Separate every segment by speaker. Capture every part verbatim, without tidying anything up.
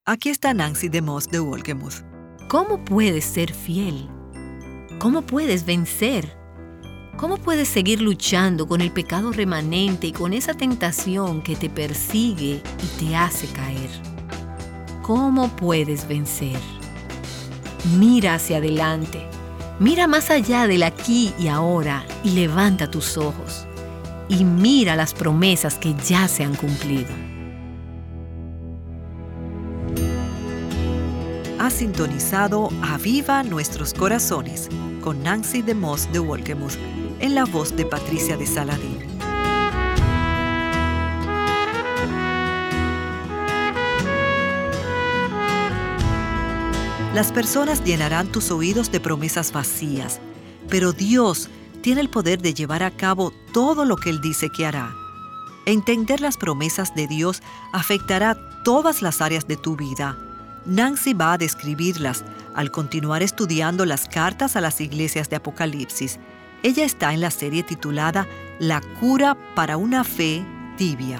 Speaker 1: Aquí está Nancy DeMoss de Wolgemuth.
Speaker 2: ¿Cómo puedes ser fiel? ¿Cómo puedes vencer? ¿Cómo puedes seguir luchando con el pecado remanente y con esa tentación que te persigue y te hace caer? ¿Cómo puedes vencer? Mira hacia adelante, mira más allá del aquí y ahora y levanta tus ojos y mira las promesas que ya se han cumplido.
Speaker 1: Ha sintonizado Aviva Nuestros Corazones con Nancy DeMoss de Wolgemuth en la voz de Patricia de Saladín. Las personas llenarán tus oídos de promesas vacías, pero Dios tiene el poder de llevar a cabo todo lo que Él dice que hará. Entender las promesas de Dios afectará todas las áreas de tu vida. Nancy va a describirlas al continuar estudiando las cartas a las iglesias de Apocalipsis. Ella está en la serie titulada La cura para una fe tibia.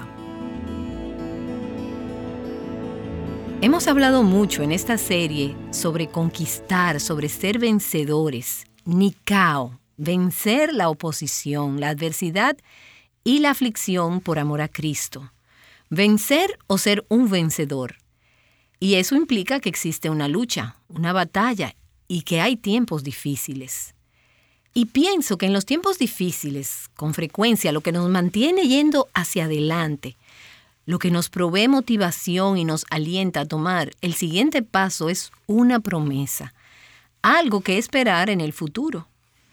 Speaker 2: Hemos hablado mucho en esta serie sobre conquistar, sobre ser vencedores, Nikao, vencer la oposición, la adversidad y la aflicción por amor a Cristo. Vencer o ser un vencedor. Y eso implica que existe una lucha, una batalla y que hay tiempos difíciles. Y pienso que en los tiempos difíciles, con frecuencia, lo que nos mantiene yendo hacia adelante, lo que nos provee motivación y nos alienta a tomar el siguiente paso es una promesa, algo que esperar en el futuro.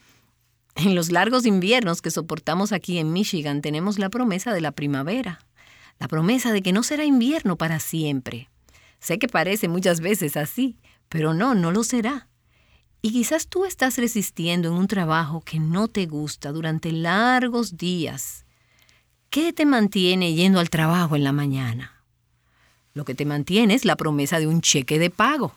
Speaker 2: En los largos inviernos que soportamos aquí en Michigan tenemos la promesa de la primavera, la promesa de que no será invierno para siempre. Sé que parece muchas veces así, pero no, no lo será. Y quizás tú estás resistiendo en un trabajo que no te gusta durante largos días. ¿Qué te mantiene yendo al trabajo en la mañana? Lo que te mantiene es la promesa de un cheque de pago.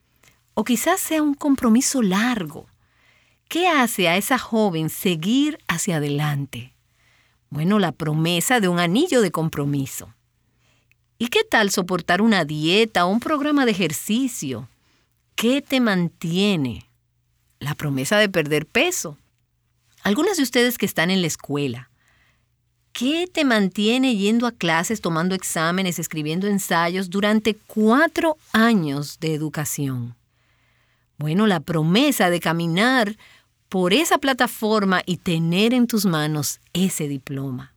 Speaker 2: O quizás sea un compromiso largo. ¿Qué hace a esa joven seguir hacia adelante? Bueno, la promesa de un anillo de compromiso. ¿Y qué tal soportar una dieta o un programa de ejercicio? ¿Qué te mantiene? La promesa de perder peso. Algunas de ustedes que están en la escuela, ¿qué te mantiene yendo a clases, tomando exámenes, escribiendo ensayos durante cuatro años de educación? Bueno, la promesa de caminar por esa plataforma y tener en tus manos ese diploma.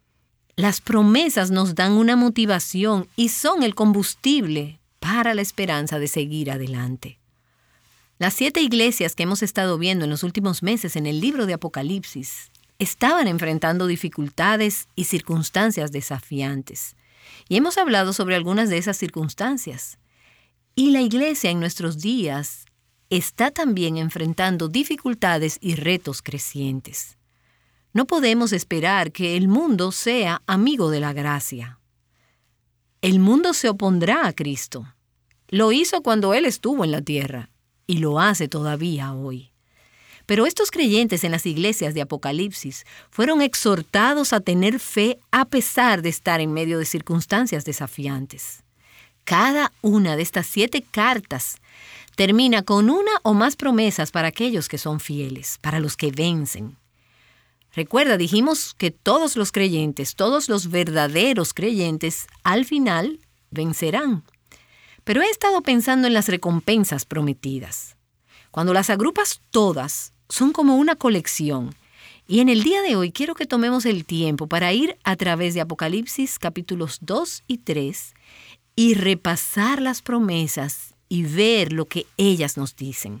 Speaker 2: Las promesas nos dan una motivación y son el combustible para la esperanza de seguir adelante. Las siete iglesias que hemos estado viendo en los últimos meses en el libro de Apocalipsis estaban enfrentando dificultades y circunstancias desafiantes. Y hemos hablado sobre algunas de esas circunstancias. Y la iglesia en nuestros días está también enfrentando dificultades y retos crecientes. No podemos esperar que el mundo sea amigo de la gracia. El mundo se opondrá a Cristo. Lo hizo cuando Él estuvo en la tierra y lo hace todavía hoy. Pero estos creyentes en las iglesias de Apocalipsis fueron exhortados a tener fe a pesar de estar en medio de circunstancias desafiantes. Cada una de estas siete cartas termina con una o más promesas para aquellos que son fieles, para los que vencen. Recuerda, dijimos que todos los creyentes, todos los verdaderos creyentes, al final vencerán. Pero he estado pensando en las recompensas prometidas. Cuando las agrupas todas, son como una colección. Y en el día de hoy quiero que tomemos el tiempo para ir a través de Apocalipsis capítulos dos y tres y repasar las promesas y ver lo que ellas nos dicen.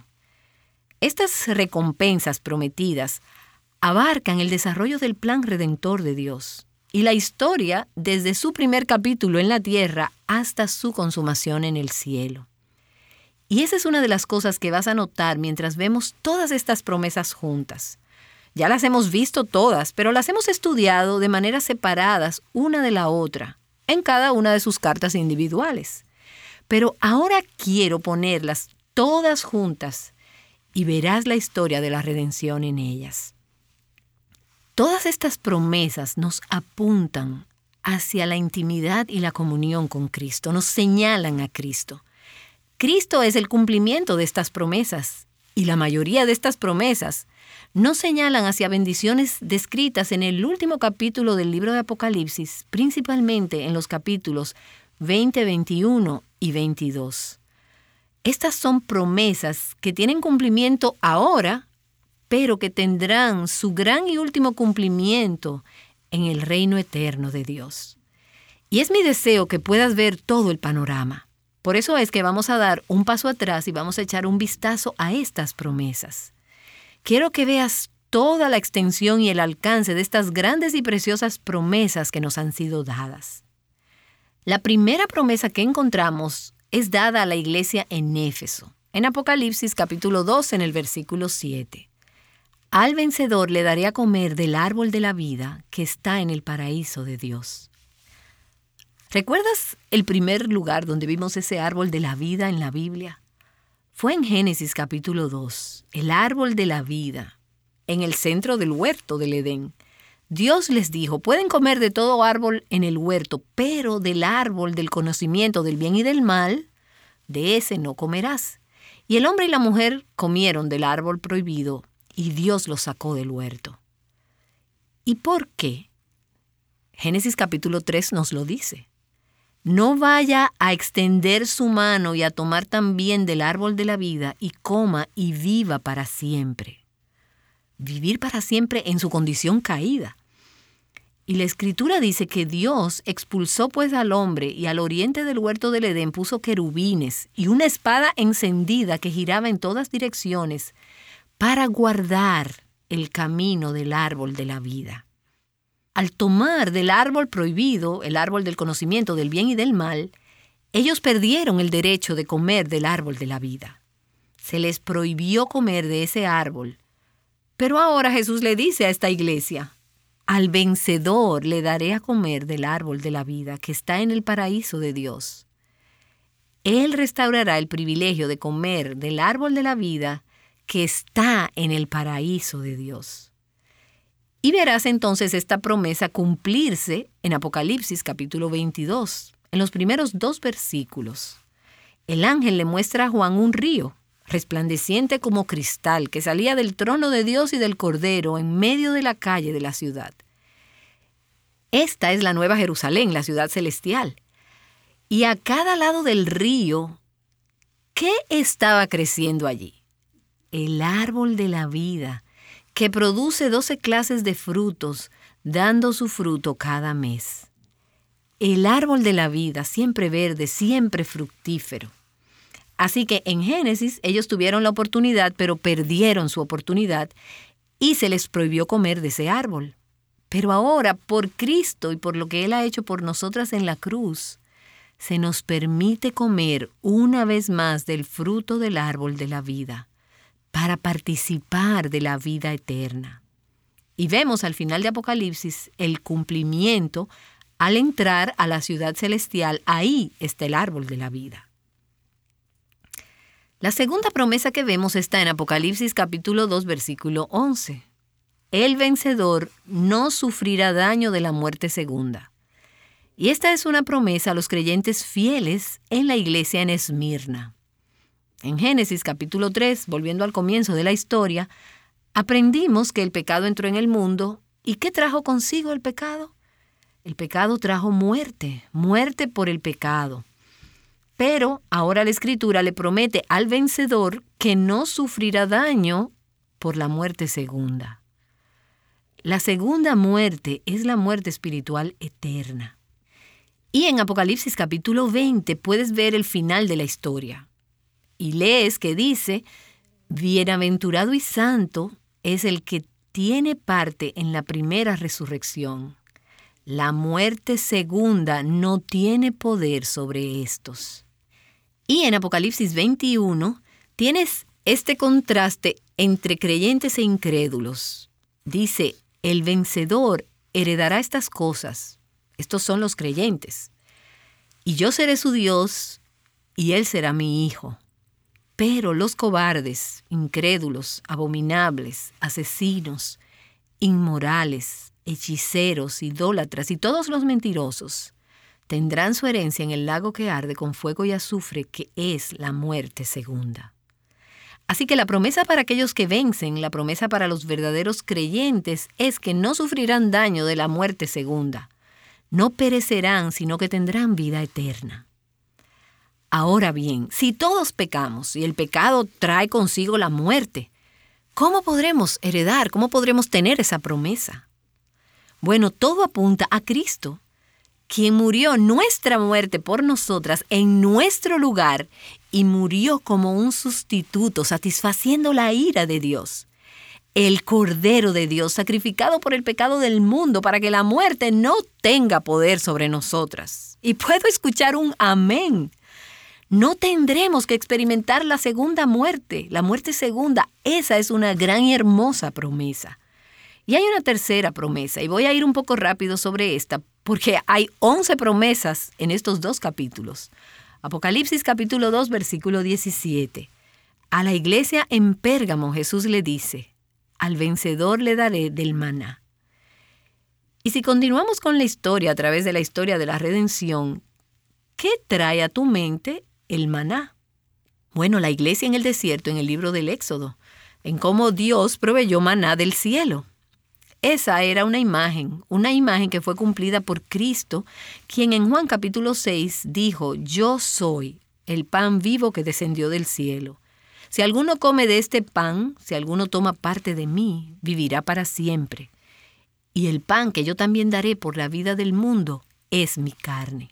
Speaker 2: Estas recompensas prometidas abarcan el desarrollo del plan redentor de Dios y la historia desde su primer capítulo en la tierra hasta su consumación en el cielo. Y esa es una de las cosas que vas a notar mientras vemos todas estas promesas juntas. Ya las hemos visto todas, pero las hemos estudiado de maneras separadas una de la otra, en cada una de sus cartas individuales. Pero ahora quiero ponerlas todas juntas y verás la historia de la redención en ellas. Todas estas promesas nos apuntan hacia la intimidad y la comunión con Cristo, nos señalan a Cristo. Cristo es el cumplimiento de estas promesas, y la mayoría de estas promesas nos señalan hacia bendiciones descritas en el último capítulo del libro de Apocalipsis, principalmente en los capítulos veinte, veintiuno y veintidós. Estas son promesas que tienen cumplimiento ahora, pero que tendrán su gran y último cumplimiento en el reino eterno de Dios. Y es mi deseo que puedas ver todo el panorama. Por eso es que vamos a dar un paso atrás y vamos a echar un vistazo a estas promesas. Quiero que veas toda la extensión y el alcance de estas grandes y preciosas promesas que nos han sido dadas. La primera promesa que encontramos es dada a la iglesia en Éfeso, en Apocalipsis capítulo dos, en el versículo siete. Al vencedor le daré a comer del árbol de la vida que está en el paraíso de Dios. ¿Recuerdas el primer lugar donde vimos ese árbol de la vida en la Biblia? Fue en Génesis capítulo dos, el árbol de la vida, en el centro del huerto del Edén. Dios les dijo, pueden comer de todo árbol en el huerto, pero del árbol del conocimiento del bien y del mal, de ese no comerás. Y el hombre y la mujer comieron del árbol prohibido, y Dios los sacó del huerto. ¿Y por qué? Génesis capítulo tres nos lo dice. No vaya a extender su mano y a tomar también del árbol de la vida y coma y viva para siempre. Vivir para siempre en su condición caída. Y la Escritura dice que Dios expulsó pues al hombre y al oriente del huerto del Edén puso querubines y una espada encendida que giraba en todas direcciones para guardar el camino del árbol de la vida. Al tomar del árbol prohibido, el árbol del conocimiento del bien y del mal, ellos perdieron el derecho de comer del árbol de la vida. Se les prohibió comer de ese árbol. Pero ahora Jesús le dice a esta iglesia, al vencedor le daré a comer del árbol de la vida que está en el paraíso de Dios. Él restaurará el privilegio de comer del árbol de la vida que está en el paraíso de Dios. Y verás entonces esta promesa cumplirse en Apocalipsis capítulo veintidós, en los primeros dos versículos. El ángel le muestra a Juan un río, resplandeciente como cristal, que salía del trono de Dios y del Cordero en medio de la calle de la ciudad. Esta es la Nueva Jerusalén, la ciudad celestial. Y a cada lado del río, ¿qué estaba creciendo allí? El árbol de la vida, que produce doce clases de frutos, dando su fruto cada mes. El árbol de la vida, siempre verde, siempre fructífero. Así que en Génesis ellos tuvieron la oportunidad, pero perdieron su oportunidad y se les prohibió comer de ese árbol. Pero ahora, por Cristo y por lo que Él ha hecho por nosotras en la cruz, se nos permite comer una vez más del fruto del árbol de la vida, para participar de la vida eterna. Y vemos al final de Apocalipsis el cumplimiento al entrar a la ciudad celestial. Ahí está el árbol de la vida. La segunda promesa que vemos está en Apocalipsis capítulo dos, versículo once. El vencedor no sufrirá daño de la muerte segunda. Y esta es una promesa a los creyentes fieles en la iglesia en Esmirna. En Génesis capítulo tres, volviendo al comienzo de la historia, aprendimos que el pecado entró en el mundo. ¿Y qué trajo consigo el pecado? El pecado trajo muerte, muerte por el pecado. Pero ahora la Escritura le promete al vencedor que no sufrirá daño por la muerte segunda. La segunda muerte es la muerte espiritual eterna. Y en Apocalipsis capítulo veinte puedes ver el final de la historia. Y lees que dice, bienaventurado y santo es el que tiene parte en la primera resurrección. La muerte segunda no tiene poder sobre estos. Y en Apocalipsis veintiuno tienes este contraste entre creyentes e incrédulos. Dice, el vencedor heredará estas cosas. Estos son los creyentes. Y yo seré su Dios y él será mi hijo. Pero los cobardes, incrédulos, abominables, asesinos, inmorales, hechiceros, idólatras y todos los mentirosos tendrán su herencia en el lago que arde con fuego y azufre, que es la muerte segunda. Así que la promesa para aquellos que vencen, la promesa para los verdaderos creyentes, es que no sufrirán daño de la muerte segunda. No perecerán, sino que tendrán vida eterna. Ahora bien, si todos pecamos y el pecado trae consigo la muerte, ¿cómo podremos heredar, cómo podremos tener esa promesa? Bueno, todo apunta a Cristo, quien murió nuestra muerte por nosotras en nuestro lugar y murió como un sustituto, satisfaciendo la ira de Dios. El Cordero de Dios, sacrificado por el pecado del mundo para que la muerte no tenga poder sobre nosotras. Y puedo escuchar un amén. No tendremos que experimentar la segunda muerte, la muerte segunda. Esa es una gran y hermosa promesa. Y hay una tercera promesa, y voy a ir un poco rápido sobre esta, porque hay once promesas en estos dos capítulos. Apocalipsis capítulo dos, versículo diecisiete. A la iglesia en Pérgamo Jesús le dice: al vencedor le daré del maná. Y si continuamos con la historia a través de la historia de la redención, ¿qué trae a tu mente el maná? Bueno, la iglesia en el desierto, en el libro del Éxodo, en cómo Dios proveyó maná del cielo. Esa era una imagen, una imagen que fue cumplida por Cristo, quien en Juan capítulo seis dijo: yo soy el pan vivo que descendió del cielo. Si alguno come de este pan, si alguno toma parte de mí, vivirá para siempre. Y el pan que yo también daré por la vida del mundo es mi carne.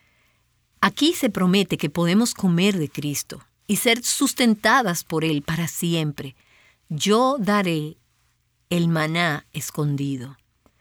Speaker 2: Aquí se promete que podemos comer de Cristo y ser sustentadas por Él para siempre. Yo daré el maná escondido.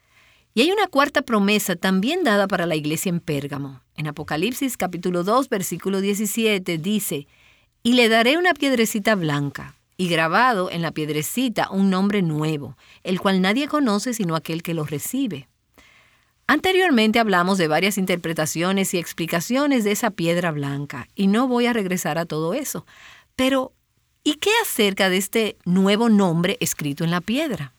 Speaker 2: Y hay una cuarta promesa también dada para la iglesia en Pérgamo. En Apocalipsis capítulo dos, versículo diecisiete dice: y le daré una piedrecita blanca, y grabado en la piedrecita un nombre nuevo, el cual nadie conoce sino aquel que lo recibe. Anteriormente hablamos de varias interpretaciones y explicaciones de esa piedra blanca, y no voy a regresar a todo eso. Pero, ¿y qué acerca de este nuevo nombre escrito en la piedra?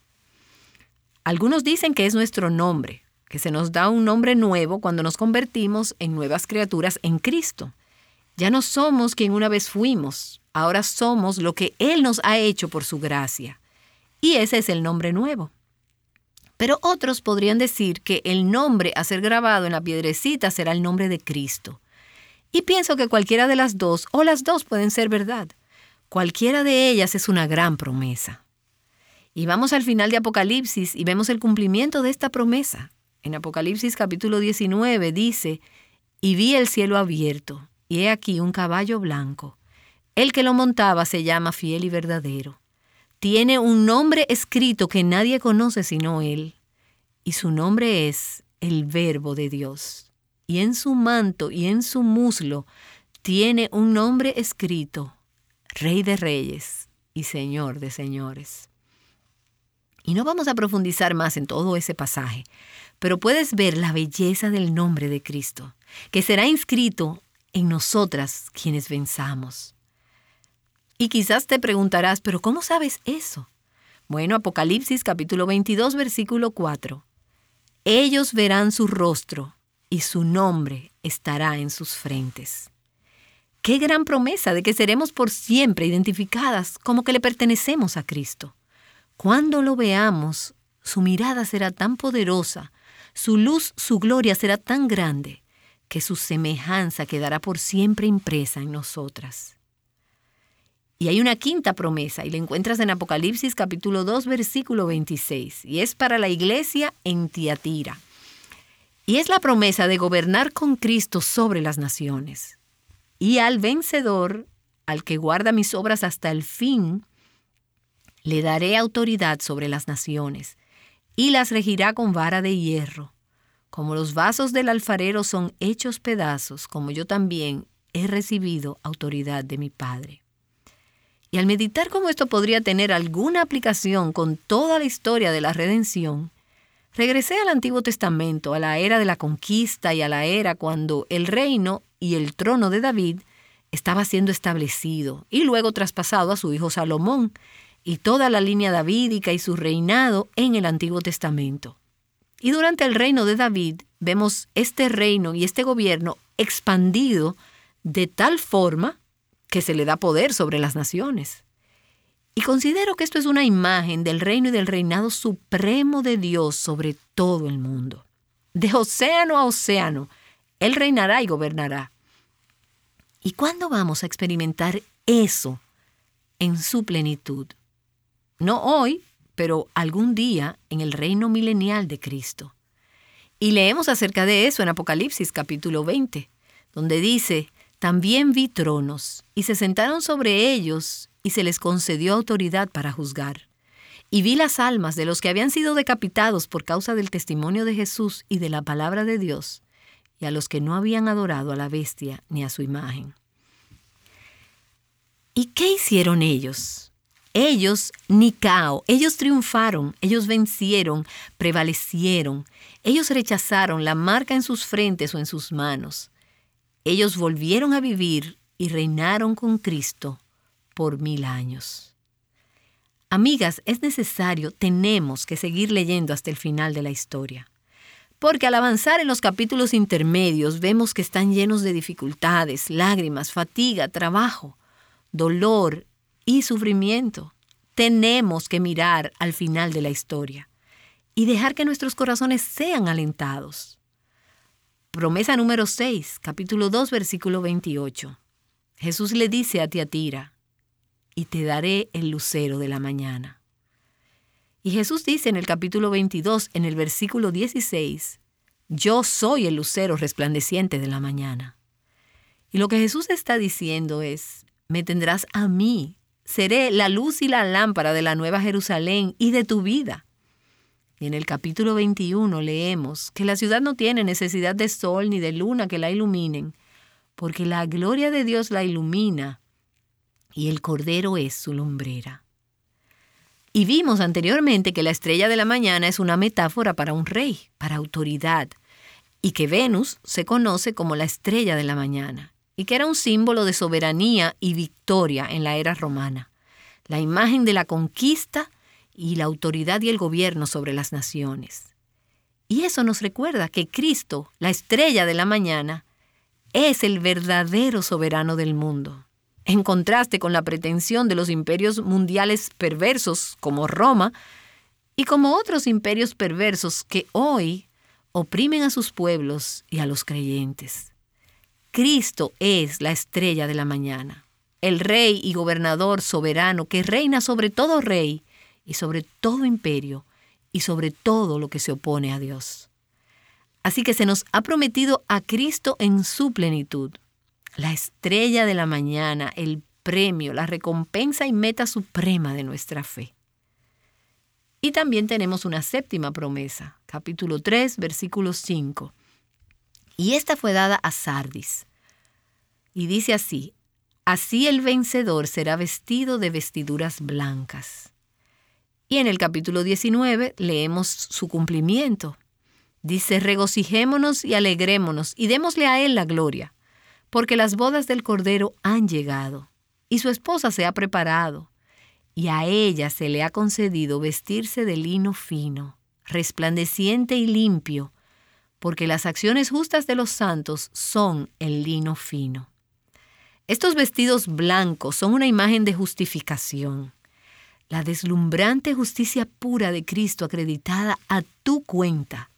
Speaker 2: Algunos dicen que es nuestro nombre, que se nos da un nombre nuevo cuando nos convertimos en nuevas criaturas en Cristo. Ya no somos quien una vez fuimos, ahora somos lo que Él nos ha hecho por su gracia. Y ese es el nombre nuevo. Pero otros podrían decir que el nombre a ser grabado en la piedrecita será el nombre de Cristo. Y pienso que cualquiera de las dos, o las dos pueden ser verdad. Cualquiera de ellas es una gran promesa. Y vamos al final de Apocalipsis y vemos el cumplimiento de esta promesa. En Apocalipsis capítulo diecinueve dice: y vi el cielo abierto, y he aquí un caballo blanco. El que lo montaba se llama Fiel y Verdadero. Tiene un nombre escrito que nadie conoce sino Él, y su nombre es el Verbo de Dios. Y en su manto y en su muslo tiene un nombre escrito: Rey de Reyes y Señor de Señores. Y no vamos a profundizar más en todo ese pasaje, pero puedes ver la belleza del nombre de Cristo, que será inscrito en nosotras quienes venzamos. Y quizás te preguntarás, ¿pero cómo sabes eso? Bueno, Apocalipsis capítulo veintidós, versículo cuatro. Ellos verán su rostro y su nombre estará en sus frentes. ¡Qué gran promesa de que seremos por siempre identificadas como que le pertenecemos a Cristo! Cuando lo veamos, su mirada será tan poderosa, su luz, su gloria será tan grande, que su semejanza quedará por siempre impresa en nosotras. Y hay una quinta promesa, y la encuentras en Apocalipsis capítulo dos, versículo veintiséis, y es para la iglesia en Tiatira. Y es la promesa de gobernar con Cristo sobre las naciones. Y al vencedor, al que guarda mis obras hasta el fin, le daré autoridad sobre las naciones, y las regirá con vara de hierro. Como los vasos del alfarero son hechos pedazos, como yo también he recibido autoridad de mi Padre. Y al meditar cómo esto podría tener alguna aplicación con toda la historia de la redención, regresé al Antiguo Testamento, a la era de la conquista y a la era cuando el reino y el trono de David estaba siendo establecido y luego traspasado a su hijo Salomón y toda la línea davídica y su reinado en el Antiguo Testamento. Y durante el reino de David vemos este reino y este gobierno expandido de tal forma que se le da poder sobre las naciones. Y considero que esto es una imagen del reino y del reinado supremo de Dios sobre todo el mundo. De océano a océano, Él reinará y gobernará. ¿Y cuándo vamos a experimentar eso en su plenitud? No hoy, pero algún día en el reino milenial de Cristo. Y leemos acerca de eso en Apocalipsis capítulo veinte, donde dice: también vi tronos, y se sentaron sobre ellos, y se les concedió autoridad para juzgar. Y vi las almas de los que habían sido decapitados por causa del testimonio de Jesús y de la palabra de Dios, y a los que no habían adorado a la bestia ni a su imagen. ¿Y qué hicieron ellos? Ellos, Nicao, ellos triunfaron, ellos vencieron, prevalecieron. Ellos rechazaron la marca en sus frentes o en sus manos. Ellos volvieron a vivir y reinaron con Cristo por mil años. Amigas, es necesario, tenemos que seguir leyendo hasta el final de la historia. Porque al avanzar en los capítulos intermedios vemos que están llenos de dificultades, lágrimas, fatiga, trabajo, dolor y sufrimiento. Tenemos que mirar al final de la historia y dejar que nuestros corazones sean alentados. Promesa número seis, capítulo dos, versículo veintiocho. Jesús le dice a Tiatira: y te daré el lucero de la mañana. Y Jesús dice en el capítulo veintidós, en el versículo dieciséis, yo soy el lucero resplandeciente de la mañana. Y lo que Jesús está diciendo es: me tendrás a mí, seré la luz y la lámpara de la Nueva Jerusalén y de tu vida. Y en el capítulo veintiuno leemos que la ciudad no tiene necesidad de sol ni de luna que la iluminen, porque la gloria de Dios la ilumina y el Cordero es su lumbrera. Y vimos anteriormente que la estrella de la mañana es una metáfora para un rey, para autoridad, y que Venus se conoce como la estrella de la mañana, y que era un símbolo de soberanía y victoria en la era romana, la imagen de la conquista y la autoridad y el gobierno sobre las naciones. Y eso nos recuerda que Cristo, la estrella de la mañana, es el verdadero soberano del mundo, en contraste con la pretensión de los imperios mundiales perversos como Roma y como otros imperios perversos que hoy oprimen a sus pueblos y a los creyentes. Cristo es la estrella de la mañana, el rey y gobernador soberano que reina sobre todo rey y sobre todo imperio y sobre todo lo que se opone a Dios. Así que se nos ha prometido a Cristo en su plenitud, la estrella de la mañana, el premio, la recompensa y meta suprema de nuestra fe. Y también tenemos una séptima promesa, capítulo tres, versículo cinco. Y esta fue dada a Sardis. Y dice así: así el vencedor será vestido de vestiduras blancas. Y en el capítulo diecinueve leemos su cumplimiento. Dice: regocijémonos y alegrémonos y démosle a él la gloria, porque las bodas del Cordero han llegado, y su esposa se ha preparado, y a ella se le ha concedido vestirse de lino fino, resplandeciente y limpio, porque las acciones justas de los santos son el lino fino. Estos vestidos blancos son una imagen de justificación, la deslumbrante justicia pura de Cristo acreditada a tu cuenta.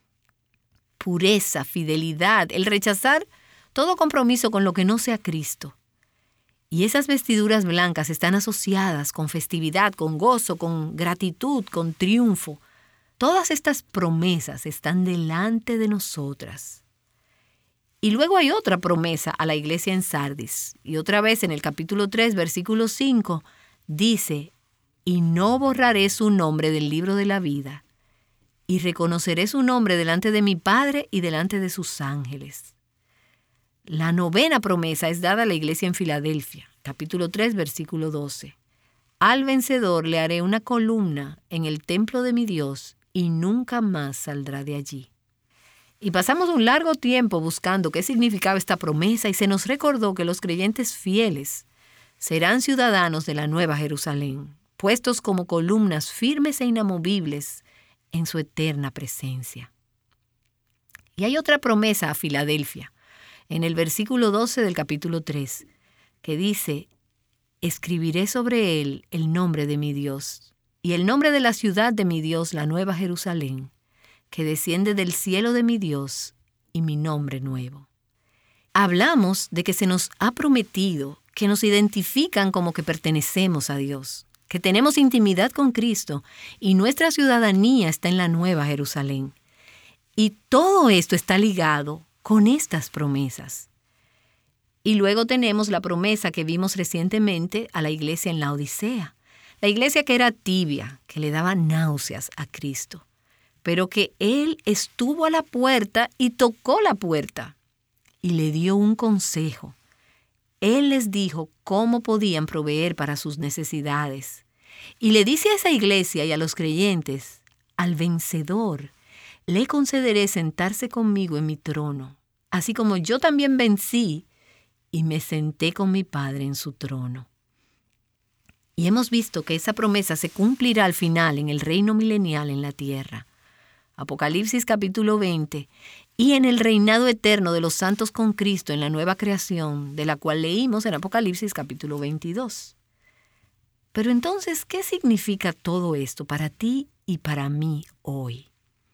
Speaker 2: Pureza, fidelidad, el rechazar todo compromiso con lo que no sea Cristo. Y esas vestiduras blancas están asociadas con festividad, con gozo, con gratitud, con triunfo. Todas estas promesas están delante de nosotras. Y luego hay otra promesa a la iglesia en Sardis. Y otra vez en el capítulo tres, versículo cinco, dice: y no borraré su nombre del libro de la vida, y reconoceré su nombre delante de mi Padre y delante de sus ángeles. La novena promesa es dada a la iglesia en Filadelfia, capítulo tres, versículo doce. Al vencedor le haré una columna en el templo de mi Dios, y nunca más saldrá de allí. Y pasamos un largo tiempo buscando qué significaba esta promesa, y se nos recordó que los creyentes fieles serán ciudadanos de la Nueva Jerusalén, puestos como columnas firmes e inamovibles en su eterna presencia. Y hay otra promesa a Filadelfia, en el versículo doce del capítulo tres, que dice: escribiré sobre él el nombre de mi Dios y el nombre de la ciudad de mi Dios, la nueva Jerusalén, que desciende del cielo de mi Dios, y mi nombre nuevo. Hablamos de que se nos ha prometido que nos identifican como que pertenecemos a Dios, que tenemos intimidad con Cristo y nuestra ciudadanía está en la nueva Jerusalén. Y todo esto está ligado con estas promesas. Y luego tenemos la promesa que vimos recientemente a la iglesia en la Odisea. La iglesia que era tibia, que le daba náuseas a Cristo, pero que Él estuvo a la puerta y tocó la puerta y le dio un consejo. Él les dijo cómo podían proveer para sus necesidades. Y le dice a esa iglesia y a los creyentes: al vencedor le concederé sentarse conmigo en mi trono, así como yo también vencí y me senté con mi Padre en su trono. Y hemos visto que esa promesa se cumplirá al final en el reino milenial en la tierra. Apocalipsis capítulo veinte, y en el reinado eterno de los santos con Cristo en la nueva creación, de la cual leímos en Apocalipsis capítulo veintidós. Pero entonces, ¿qué significa todo esto para ti y para mí hoy?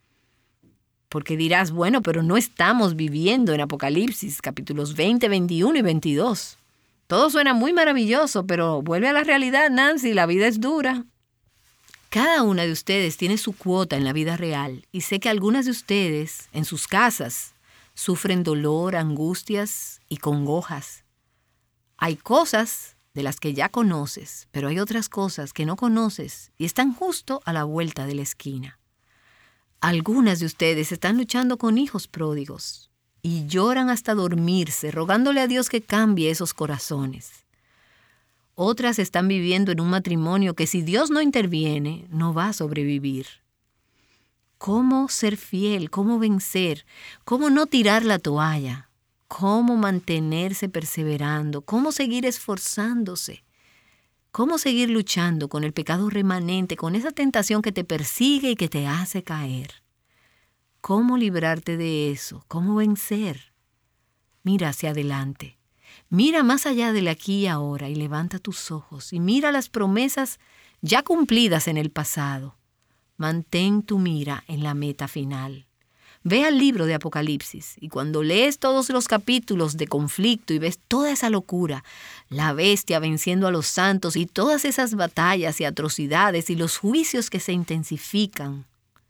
Speaker 2: Porque dirás, bueno, pero no estamos viviendo en Apocalipsis capítulos veinte, veintiuno y veintidós. Todo suena muy maravilloso, pero vuelve a la realidad, Nancy, la vida es dura. Cada una de ustedes tiene su cuota en la vida real y sé que algunas de ustedes, en sus casas, sufren dolor, angustias y congojas. Hay cosas de las que ya conoces, pero hay otras cosas que no conoces y están justo a la vuelta de la esquina. Algunas de ustedes están luchando con hijos pródigos y lloran hasta dormirse, rogándole a Dios que cambie esos corazones. Otras están viviendo en un matrimonio que si Dios no interviene, no va a sobrevivir. ¿Cómo ser fiel? ¿Cómo vencer? ¿Cómo no tirar la toalla? ¿Cómo mantenerse perseverando? ¿Cómo seguir esforzándose? ¿Cómo seguir luchando con el pecado remanente, con esa tentación que te persigue y que te hace caer? ¿Cómo librarte de eso? ¿Cómo vencer? Mira hacia adelante. Mira más allá del aquí y ahora y levanta tus ojos y mira las promesas ya cumplidas en el pasado. Mantén tu mira en la meta final. Ve al libro de Apocalipsis y cuando lees todos los capítulos de conflicto y ves toda esa locura, la bestia venciendo a los santos y todas esas batallas y atrocidades y los juicios que se intensifican.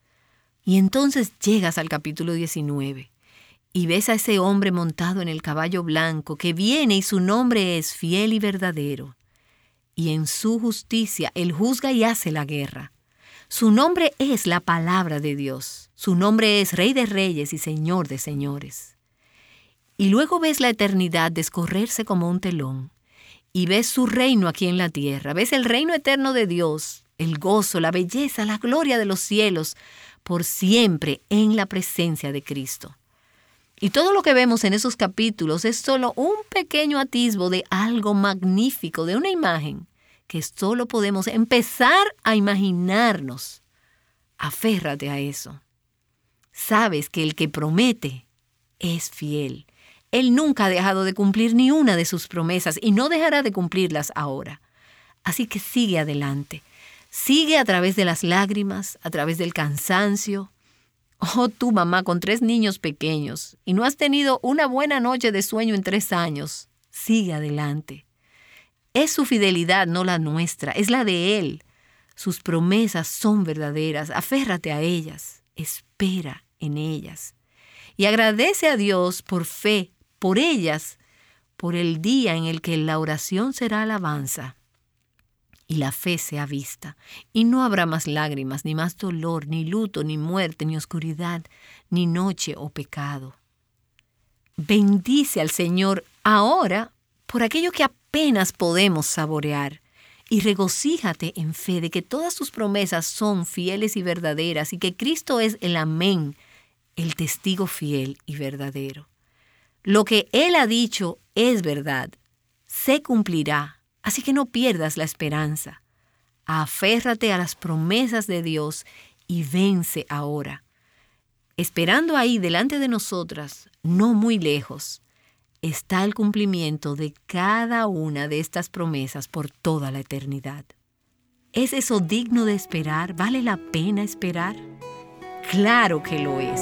Speaker 2: Y entonces llegas al capítulo diecinueve y ves a ese hombre montado en el caballo blanco que viene y su nombre es Fiel y Verdadero. Y en su justicia él juzga y hace la guerra. Su nombre es la palabra de Dios. Su nombre es Rey de Reyes y Señor de Señores. Y luego ves la eternidad descorrerse como un telón. Y ves su reino aquí en la tierra. Ves el reino eterno de Dios, el gozo, la belleza, la gloria de los cielos, por siempre en la presencia de Cristo. Y todo lo que vemos en esos capítulos es solo un pequeño atisbo de algo magnífico, de una imagen que solo podemos empezar a imaginarnos. Aférrate a eso. Sabes que el que promete es fiel. Él nunca ha dejado de cumplir ni una de sus promesas y no dejará de cumplirlas ahora. Así que sigue adelante. Sigue a través de las lágrimas, a través del cansancio. Oh, tú mamá con tres niños pequeños y no has tenido una buena noche de sueño en tres años. Sigue adelante. Es su fidelidad, no la nuestra, es la de Él. Sus promesas son verdaderas, aférrate a ellas, espera en ellas. Y agradece a Dios por fe, por ellas, por el día en el que la oración será alabanza y la fe sea vista. Y no habrá más lágrimas, ni más dolor, ni luto, ni muerte, ni oscuridad, ni noche o pecado. Bendice al Señor ahora por aquello que apenas podemos saborear. Y regocíjate en fe de que todas sus promesas son fieles y verdaderas y que Cristo es el amén, el testigo fiel y verdadero. Lo que Él ha dicho es verdad, se cumplirá, así que no pierdas la esperanza. Aférrate a las promesas de Dios y vence ahora. Esperando ahí delante de nosotras, no muy lejos, está el cumplimiento de cada una de estas promesas por toda la eternidad. ¿Es eso digno de esperar? ¿Vale la pena esperar? ¡Claro que lo es!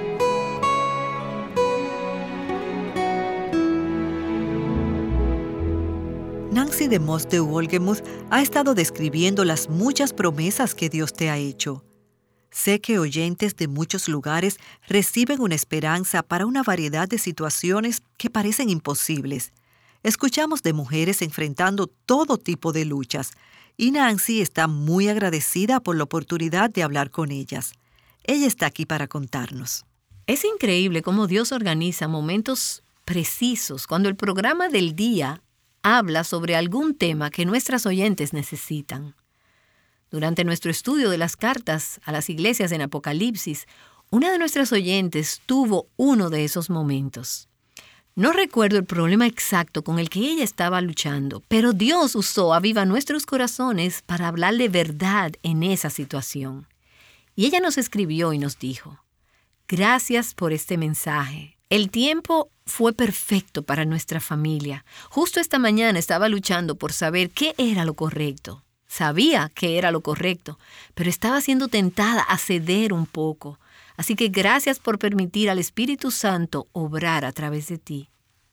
Speaker 1: Nancy DeMoss de Wolgemuth ha estado describiendo las muchas promesas que Dios te ha hecho. Sé que oyentes de muchos lugares reciben una esperanza para una variedad de situaciones que parecen imposibles. Escuchamos de mujeres enfrentando todo tipo de luchas, y Nancy está muy agradecida por la oportunidad de hablar con ellas. Ella está aquí para contarnos.
Speaker 2: Es increíble cómo Dios organiza momentos precisos cuando el programa del día habla sobre algún tema que nuestras oyentes necesitan. Durante nuestro estudio de las cartas a las iglesias en Apocalipsis, una de nuestras oyentes tuvo uno de esos momentos. No recuerdo el problema exacto con el que ella estaba luchando, pero Dios usó Aviva Nuestros Corazones para hablarle verdad en esa situación. Y ella nos escribió y nos dijo: gracias por este mensaje. El tiempo fue perfecto para nuestra familia. Justo esta mañana estaba luchando por saber qué era lo correcto. Sabía que era lo correcto, pero estaba siendo tentada a ceder un poco. Así que gracias por permitir al Espíritu Santo obrar a través de ti.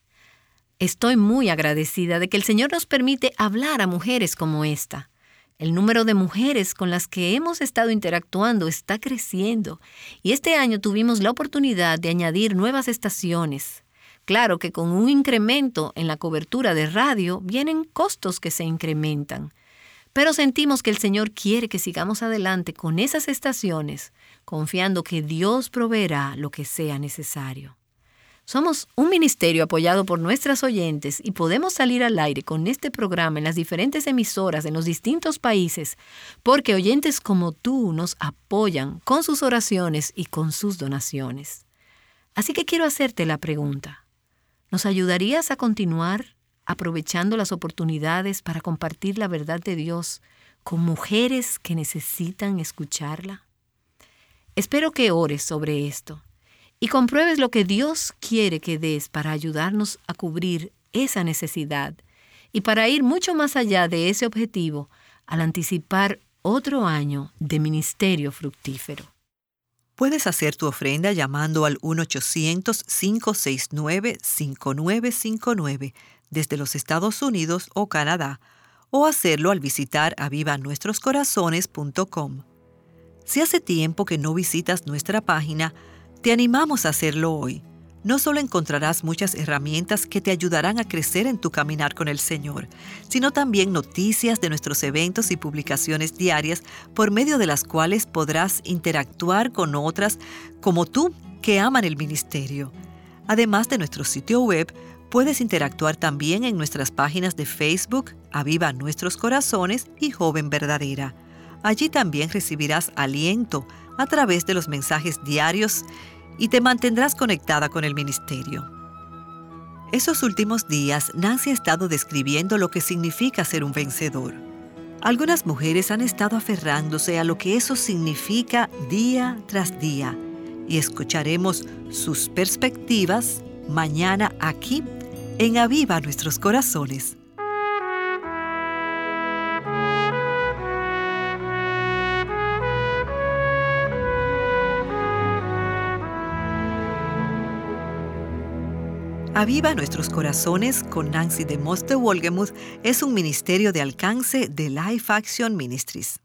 Speaker 2: Estoy muy agradecida de que el Señor nos permite hablar a mujeres como esta. El número de mujeres con las que hemos estado interactuando está creciendo y este año tuvimos la oportunidad de añadir nuevas estaciones. Claro que con un incremento en la cobertura de radio vienen costos que se incrementan. Pero sentimos que el Señor quiere que sigamos adelante con esas estaciones, confiando que Dios proveerá lo que sea necesario. Somos un ministerio apoyado por nuestras oyentes y podemos salir al aire con este programa en las diferentes emisoras en los distintos países porque oyentes como tú nos apoyan con sus oraciones y con sus donaciones. Así que quiero hacerte la pregunta: ¿nos ayudarías a continuar aprovechando las oportunidades para compartir la verdad de Dios con mujeres que necesitan escucharla? Espero que ores sobre esto y compruebes lo que Dios quiere que des para ayudarnos a cubrir esa necesidad y para ir mucho más allá de ese objetivo al anticipar otro año de ministerio fructífero.
Speaker 1: Puedes hacer tu ofrenda llamando al uno ochocientos, cinco seis nueve, cinco nueve cinco nueve desde los Estados Unidos o Canadá, o hacerlo al visitar aviva nuestros corazones punto com. Si hace tiempo que no visitas nuestra página, te animamos a hacerlo hoy. No solo encontrarás muchas herramientas que te ayudarán a crecer en tu caminar con el Señor, sino también noticias de nuestros eventos y publicaciones diarias por medio de las cuales podrás interactuar con otras como tú que aman el ministerio. Además de nuestro sitio web, puedes interactuar también en nuestras páginas de Facebook, Aviva Nuestros Corazones y Joven Verdadera. Allí también recibirás aliento a través de los mensajes diarios y te mantendrás conectada con el ministerio. Esos últimos días, Nancy ha estado describiendo lo que significa ser un vencedor. Algunas mujeres han estado aferrándose a lo que eso significa día tras día y escucharemos sus perspectivas mañana aquí en Aviva Nuestros Corazones. Aviva Nuestros Corazones con Nancy DeMoss de Wolgemuth es un ministerio de alcance de Life Action Ministries.